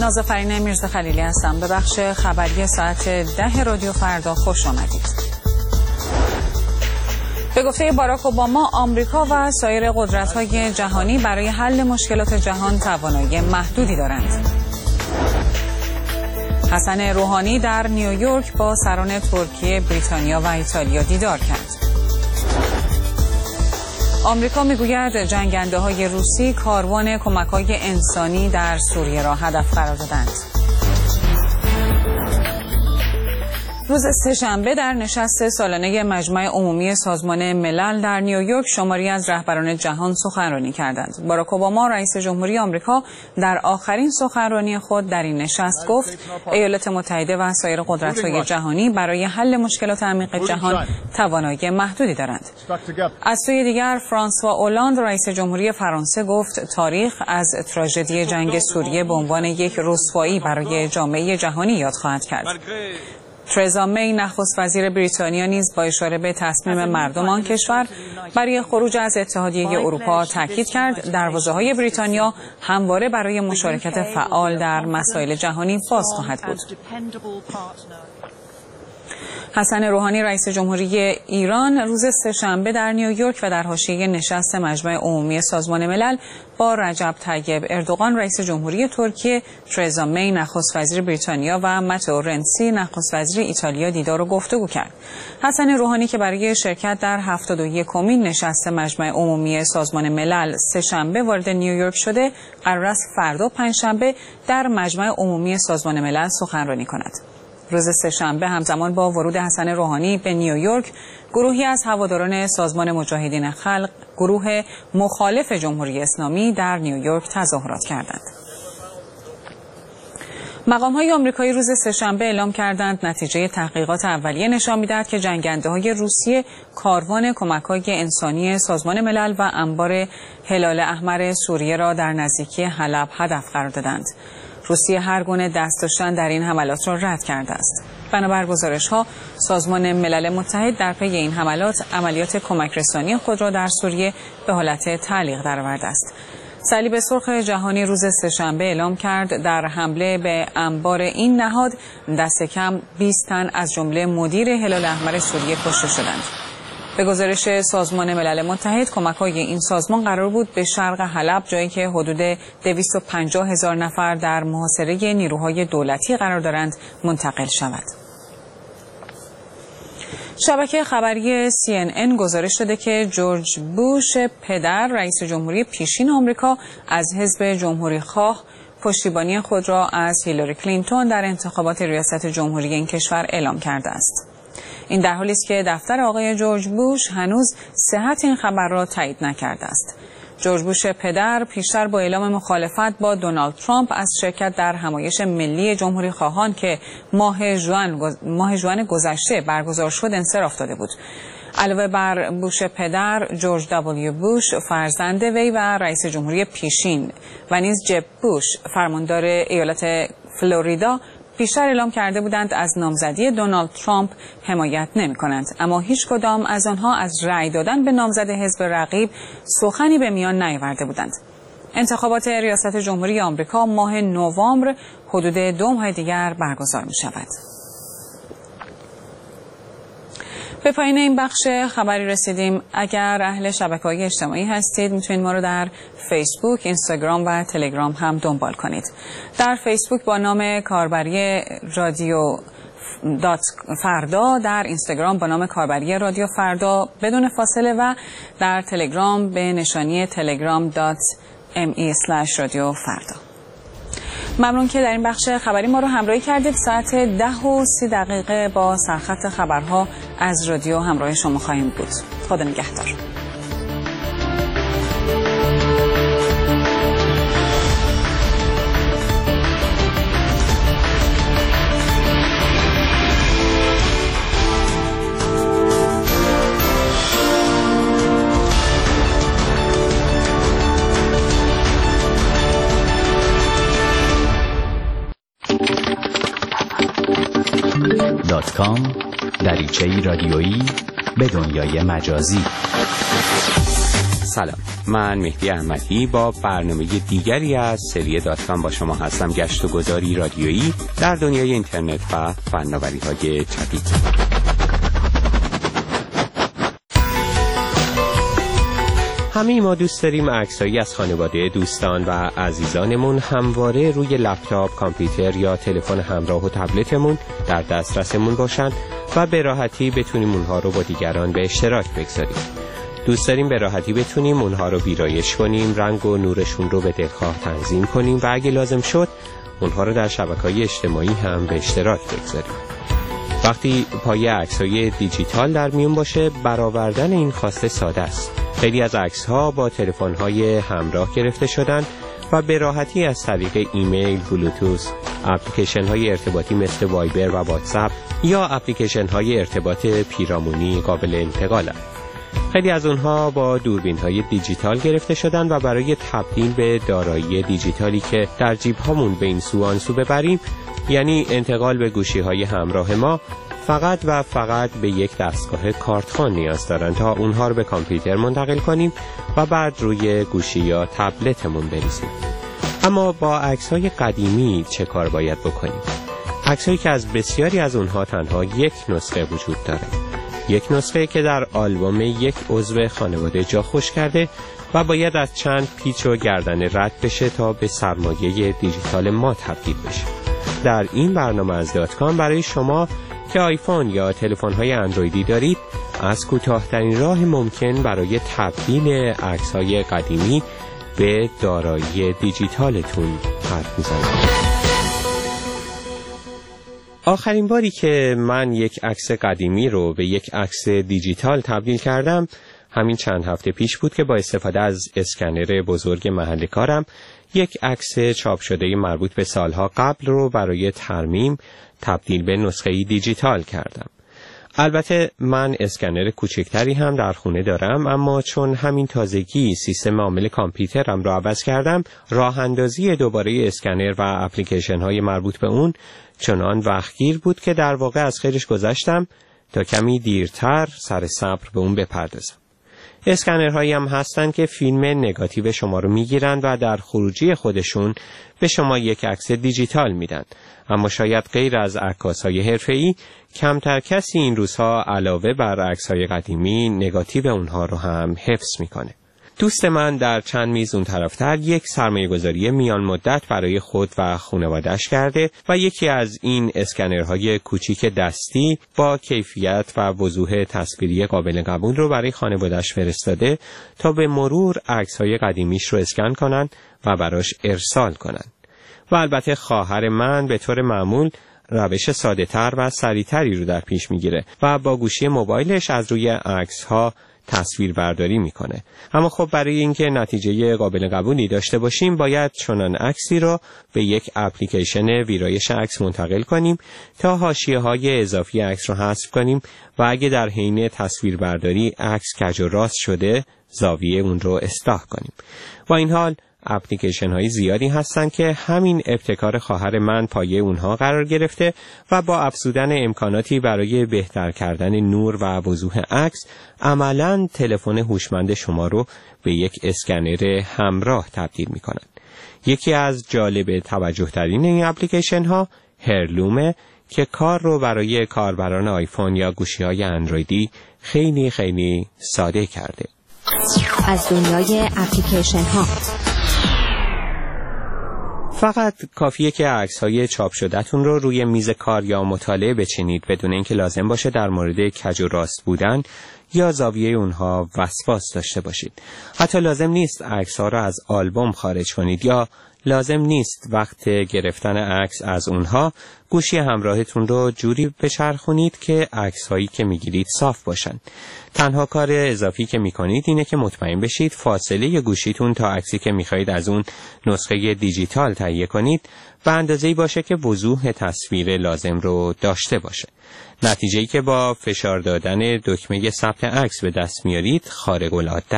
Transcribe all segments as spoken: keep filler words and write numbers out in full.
نازافرین میرزا خلیلی هستم. به بخش خبری ساعت ده رادیو فردا خوش آمدید. به گفته باراک اوباما، آمریکا و سایر قدرت‌های جهانی برای حل مشکلات جهان توانایی محدودی دارند. حسن روحانی در نیویورک با سران ترکیه، بریتانیا و ایتالیا دیدار کرد. آمریکا میگوید جنگنده‌های روسی کاروان کمک‌های انسانی در سوریه را هدف قرار دادند. روز سه‌شنبه در نشست سالانه مجمع عمومی سازمان ملل در نیویورک شماری از رهبران جهان سخنرانی کردند. باراک اوباما رئیس جمهوری آمریکا در آخرین سخنرانی خود در این نشست گفت ایالات متحده و سایر قدرت‌های جهانی برای حل مشکلات عمیق جهان توانایی محدودی دارند. از سوی دیگر فرانسوا اولاند رئیس جمهوری فرانسه گفت تاریخ از تراژدی جنگ سوریه به عنوان یک رسوایی برای جامعه جهانی یاد خواهد کرد. ترزا می نخست وزیر بریتانیا نیز با اشاره به تصمیم مردم آن کشور برای خروج از اتحادیه اروپا تاکید کرد دروازه‌های بریتانیا همواره برای مشارکت فعال در مسائل جهانی باز خواهد بود. حسن روحانی رئیس جمهوری ایران روز سه‌شنبه در نیویورک و در حاشیه نشست مجمع عمومی سازمان ملل با رجب طیب اردوغان رئیس جمهوری ترکیه، ترزا می نخست وزیر بریتانیا و ماتئو رنسی نخست وزیر ایتالیا دیدار و گفتگو کرد. حسن روحانی که برای شرکت در هفتاد و یکمین نشست مجمع عمومی سازمان ملل سه‌شنبه وارد نیویورک شده، قرار است فردا پنجشنبه در مجمع عمومی سازمان ملل سخنرانی کند. روز سه‌شنبه همزمان با ورود حسن روحانی به نیویورک، گروهی از هواداران سازمان مجاهدین خلق، گروه مخالف جمهوری اسلامی در نیویورک تظاهرات کردند. مقام‌های آمریکایی روز سه‌شنبه اعلام کردند نتیجه تحقیقات اولیه نشان می‌دهد که جنگنده‌های روسیه کاروان کمک‌های انسانی سازمان ملل و انبار هلال احمر سوریه را در نزدیکی حلب هدف قرار دادند. روسیه هر گونه دست داشتن در این حملات را رد کرده است. بنابر گزارش‌ها، سازمان ملل متحد در پی این حملات عملیات کمک رسانی خود را در سوریه به حالت تعلیق درآورده است. صلیب سرخ جهانی روز سه‌شنبه اعلام کرد در حمله به انبار این نهاد دست کم بیست تن از جمله مدیر هلال احمر سوریه کشته شدند. به گزارش سازمان ملل متحد، کمک‌های این سازمان قرار بود به شرق حلب، جایی که حدود دویست و پنجاه هزار نفر در محاصره نیروهای دولتی قرار دارند، منتقل شود. شبکه خبری سی ان ان گزارش داده که جورج بوش پدر رئیس جمهوری پیشین آمریکا از حزب جمهوری‌خواه پشتیبانی خود را از هیلاری کلینتون در انتخابات ریاست جمهوری این کشور اعلام کرده است. این در حالی است که دفتر آقای جورج بوش هنوز صحت این خبر را تایید نکرده است. جورج بوش پدر پیشتر با اعلام مخالفت با دونالد ترامپ از شرکت در همایش ملی جمهوری خواهان که ماه ژوئن ماه ژوئن گذشته برگزار شد انصراف داده بود. علاوه بر بوش پدر، جورج دبلیو بوش فرزند وی و رئیس جمهوری پیشین و نیز جب بوش فرماندار ایالت فلوریدا پیشتر اعلام کرده بودند از نامزدی دونالد ترامپ حمایت نمی کنند، اما هیچ کدام از آنها از رأی دادن به نامزد حزب رقیب سخنی به میان نیاورده بودند. انتخابات ریاست جمهوری آمریکا ماه نوامبر حدود دو ماه دیگر برگزار می شود. به پایان این بخش خبری رسیدیم. اگر اهل شبکه‌های اجتماعی هستید میتونید ما رو در فیسبوک، اینستاگرام و تلگرام هم دنبال کنید. در فیسبوک با نام کاربری رادیو دات فردا، در اینستاگرام با نام کاربری رادیو فردا بدون فاصله و در تلگرام به نشانی تلگرام دات ام ای اسلش رادیو فردا. ممنون که در این بخش خبری ما رو همراهی کردید. ساعت ده و سی دقیقه با سرخط خبرها از رادیو همراه شما خواهیم بود. خدا نگهدار. دات کام دریچه‌ای رادیویی به دنیای مجازی. سلام، من مهدی احمدی با برنامه دیگری از سری دات کام با شما هستم. گشت و گذاری رادیویی در دنیای اینترنت و فناوری‌های جدید. همه ما دوست داریم عکسایی از خانواده، دوستان و عزیزانمون همواره روی لپتاپ، کامپیوتر یا تلفن همراه و تبلتمون در دسترسمون باشن و به راحتی بتونیم اونها رو با دیگران به اشتراک بگذاریم. دوست داریم به راحتی بتونیم اونها رو ویرایش کنیم، رنگ و نورشون رو به دلخواه تنظیم کنیم و اگه لازم شد اونها رو در شبکه‌های اجتماعی هم به اشتراک بگذاریم. وقتی پای عکس‌های دیجیتال در میون باشه، برآوردن این خواسته ساده است. خیلی از عکس‌ها با تلفن‌های همراه گرفته شدن و به راحتی از طریق ایمیل، بلوتوث، اپلیکیشن‌های ارتباطی مثل وایبر و واتساپ یا اپلیکیشن‌های ارتباط پیرامونی قابل انتقالند. خیلی از اونها با دوربین‌های دیجیتال گرفته شدن و برای تبدیل به دارایی دیجیتالی که در جیب‌هامون به این سو آن سو ببریم، یعنی انتقال به گوشی‌های همراه ما، فقط و فقط به یک دستگاه کارتخوان نیاز دارن تا اونها رو به کامپیوتر منتقل کنیم و بعد روی گوشی یا تبلتمون بریزیم. اما با عکس‌های قدیمی چه کار باید بکنیم؟ عکس‌هایی که از بسیاری از اونها تنها یک نسخه وجود داره. یک نسخه که در آلبوم یک عضو خانواده جا خوش کرده و باید از چند پیچ و گردن رد بشه تا به سرمایه دیجیتال ما تبدیل بشه. در این برنامه از دات کام برای شما که آیفون یا تلفن‌های اندرویدی دارید، از کوتاه‌ترین راه ممکن برای تبدیل عکس‌های قدیمی به دارایی دیجیتالتون حرف می‌زنم. آخرین باری که من یک عکس قدیمی رو به یک عکس دیجیتال تبدیل کردم همین چند هفته پیش بود که با استفاده از اسکنر بزرگ محل کارم یک عکس چاپ شده مربوط به سالها قبل رو برای ترمیم تبدیل به نسخه دیجیتال کردم. البته من اسکنر کوچکتری هم در خونه دارم، اما چون همین تازگی سیستم عامل کامپیوترم رو عوض کردم، راه اندازی دوباره اسکنر و اپلیکیشن های مربوط به اون چنان وقتگیر بود که در واقع از خیرش گذشتم تا کمی دیرتر سر صبر به اون بپردازم. اسکنرهایی هم هستن که فیلم نگاتیو شما رو میگیرن و در خروجی خودشون به شما یک عکس دیجیتال میدن. اما شاید غیر از عکاسای حرفه‌ای کمتر کسی این روزها علاوه بر عکس‌های قدیمی نگاتیو اونها رو هم حفظ میکنه. دوست من در چند میز اون طرفتر یک سرمایه‌گذاری میان مدت برای خود و خانواده‌اش کرده و یکی از این اسکنرهای کوچیک دستی با کیفیت و وضوح تصویری قابل قبول رو برای خانواده‌اش فرستاده تا به مرور عکس‌های قدیمیش رو اسکن کنن و براش ارسال کنن. و البته خواهر من به طور معمول روش ساده‌تر و سریع‌تری رو در پیش میگیره و با گوشی موبایلش از روی عکس‌ها تصویر برداری میکنه. اما خب برای اینکه نتیجه قابل قبولی داشته باشیم باید چنان عکسی رو به یک اپلیکیشن ویرایش عکس منتقل کنیم تا حاشیه‌های اضافی عکس رو حذف کنیم و اگه در حین تصویر برداری عکس کج و راست شده زاویه اون رو اصلاح کنیم. با این حال اپلیکیشن های زیادی هستن که همین ابتکار خواهر من پایه اونها قرار گرفته و با افزودن امکاناتی برای بهتر کردن نور و وضوح عکس عملاً تلفن هوشمند شما رو به یک اسکنر همراه تبدیل میکنن. یکی از جالب توجه ترین این اپلیکیشن ها هرلومه که کار رو برای کاربران آیفون یا گوشی های اندرویدی خیلی خیلی ساده کرده. از دنیای اپلیکیشن ها فقط کافیه که عکس‌های چاپ شده‌تون رو روی میز کار یا مطالعه بچینید بدون اینکه لازم باشه در مورد کج و راست بودن یا زاویه اونها وسواس داشته باشید. حتی لازم نیست عکس‌ها رو از آلبوم خارج کنید یا لازم نیست وقت گرفتن عکس از اونها گوشی همراهتون رو جوری بچرخونید که عکس‌هایی که میگیرید صاف باشن. تنها کار اضافی که میکنید اینه که مطمئن بشید فاصله گوشیتون تا عکسی که میخواید از اون نسخه دیجیتال تهیه کنید به اندازه‌ای باشه که وضوح تصویر لازم رو داشته باشه. نتیجه‌ای که با فشار دادن دکمه ثبت عکس به دست میارید خارق العاده است.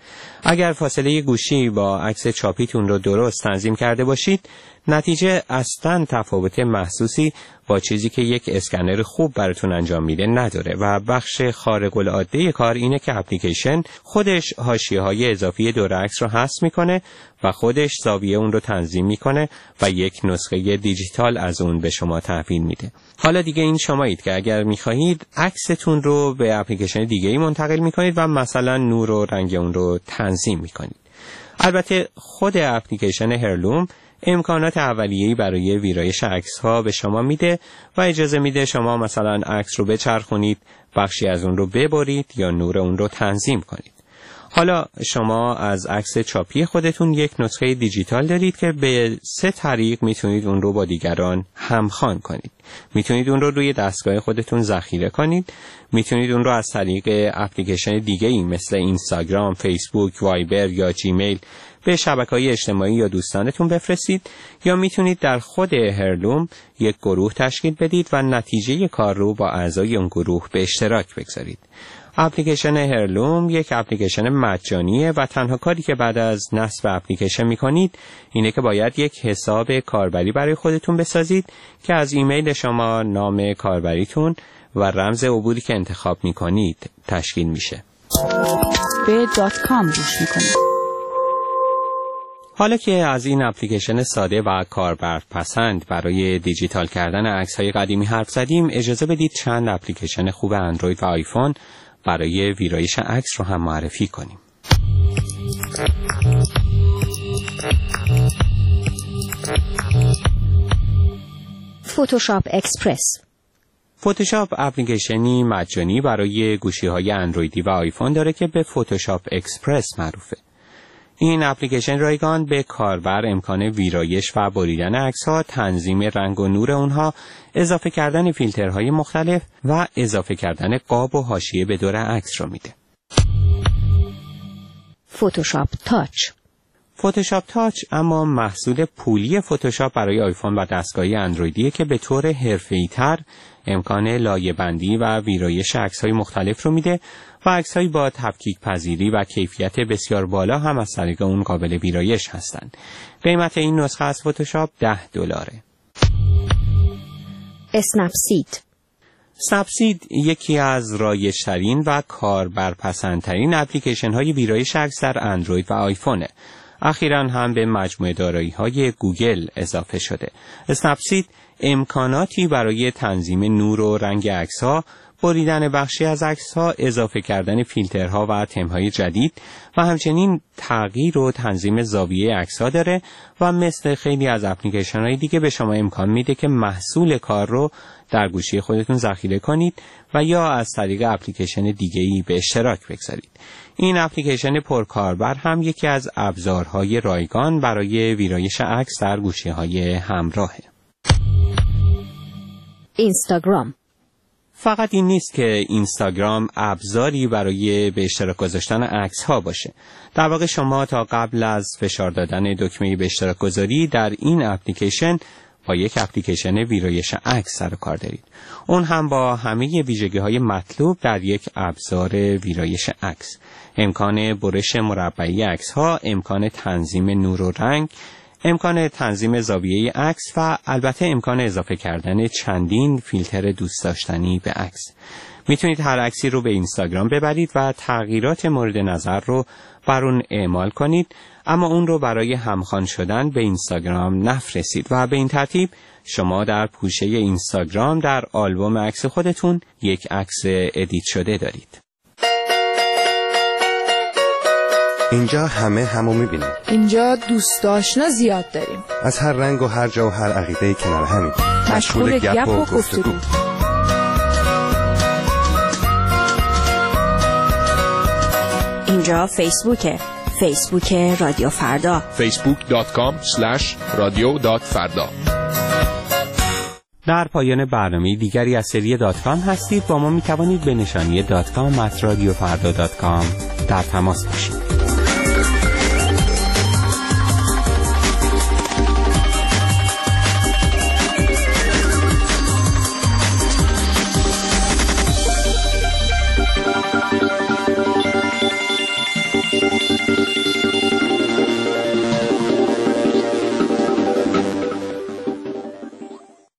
اگر فاصله گوشی با عکس چاپیتون رو درست تنظیم کرده باشید، نتیجه اصلاً تفاوت محسوسی با چیزی که یک اسکنر خوب براتون انجام میده نداره و بخش خارق العاده کار اینه که اپلیکیشن خودش حاشیه‌های اضافی دور عکس رو حذف میکنه و خودش زاویه اون رو تنظیم میکنه و یک نسخه دیجیتال از اون به شما تحویل میده. حالا دیگه این شمایید که اگر میخواهید عکستون رو به اپلیکیشن دیگه‌ای منتقل میکنید و مثلا نور و رنگ اون رو تنظیم میکنید. البته خود اپلیکیشن هرلوم امکانات اولیه‌ای برای ویرایش عکس‌ها به شما میده و اجازه میده شما مثلا عکس رو بچرخونید، بخشی از اون رو ببرید یا نور اون رو تنظیم کنید. حالا شما از عکس چاپی خودتون یک نسخه دیجیتال دارید که به سه طریق میتونید اون رو با دیگران همخوان کنید. میتونید اون رو روی دستگاه خودتون ذخیره کنید، میتونید اون رو از طریق اپلیکیشن دیگه‌ای مثل اینستاگرام، فیسبوک، وایبر یا جیمیل به شبکه‌های اجتماعی یا دوستانتون بفرستید، یا میتونید در خود هرلوم یک گروه تشکیل بدید و نتیجه کار رو با اعضای اون گروه به اشتراک بگذارید. اپلیکیشن هرلوم یک اپلیکیشن مجانیه و تنها کاری که بعد از نصب اپلیکیشن میکنید اینه که باید یک حساب کاربری برای خودتون بسازید که از ایمیل شما، نام کاربریتون و رمز عبوری که انتخاب میکنید تشکیل میشه. به دات کام گوش میکنید. حالا که از این اپلیکیشن ساده و کاربرپسند برای دیجیتال کردن عکس‌های قدیمی حرف زدیم، اجازه بدید چند اپلیکیشن خوب اندروید و آیفون برای ویرایش عکس رو هم معرفی کنیم. فتوشاپ اکسپرس. فتوشاپ اپلیکیشنی مجانی برای گوشی‌های اندرویدی و آیفون داره که به فتوشاپ اکسپرس معروفه. این اپلیکیشن رایگان به کاربر امکان ویرایش و بریدن عکس‌ها، تنظیم رنگ و نور اونها، اضافه کردن فیلترهای مختلف و اضافه کردن قاب و حاشیه به دور عکس رو میده. فتوشاپ تاچ. فتوشاپ تاچ اما محصول پولی فتوشاپ برای آیفون و دستگاهی اندرویدیه که به طور حرفه‌ای‌تر امکان لایه‌بندی و ویرایش عکس‌های مختلف رو میده و عکس‌هایی با تفکیک پذیری و کیفیت بسیار بالا هم از طریق اون قابل ویرایش هستند. قیمت این نسخه از فتوشاپ ده دلاره. اسنپسید. اسنپسید یکی از رایج‌ترین و کاربرپسندترین اپلیکیشن‌های ویرایش عکس در اندروید و آیفونه. اخیراً هم به مجموعه دارایی‌های گوگل اضافه شده. اسنپسید امکاناتی برای تنظیم نور و رنگ عکس‌ها، بریدن بخشی از عکس‌ها، اضافه کردن فیلترها و تم‌های جدید و همچنین تغییر و تنظیم زاویه عکس‌ها داره و مثل خیلی از اپلیکیشن‌های دیگه به شما امکان میده که محصول کار رو در گوشی خودتون ذخیره کنید و یا از طریق اپلیکیشن دیگه‌ای به اشتراک بگذارید. این اپلیکیشن پرکاربر هم یکی از ابزارهای رایگان برای ویرایش عکس در گوشی‌های همراهه. اینستاگرام. فقط این نیست که اینستاگرام ابزاری برای به اشتراک گذاشتن عکس ها باشه. در واقع شما تا قبل از فشار دادن دکمه به اشتراک گذاری در این اپلیکیشن با یک اپلیکیشن ویرایش عکس سر و کار دارید. اون هم با همه ویژگی های مطلوب در یک ابزار ویرایش عکس. امکان برش مربعی عکس ها، امکان تنظیم نور و رنگ، امکان تنظیم زاویه عکس و البته امکان اضافه کردن چندین فیلتر دوست داشتنی به عکس. میتونید هر عکسی رو به اینستاگرام ببرید و تغییرات مورد نظر رو بر اون اعمال کنید، اما اون رو برای همخوان شدن به اینستاگرام نفرستید و به این ترتیب شما در پوشه اینستاگرام در آلبوم عکس خودتون یک عکس ادیت شده دارید. اینجا همه همو میبینیم. اینجا دوست آشنا زیاد داریم. از هر رنگ و هر جا و هر عقیده کنار همین. مشغول گپ و گفتگو. اینجا فیسبوکه. فیسبوک رادیو فردا. فیسبوک دات کام اسلش رادیو دات فردا. در پایان برنامه دیگری از سری دات کام هستید. با ما میتوانید به نشانی دات کام ات رادیو فردا دات کام در تماس باشید.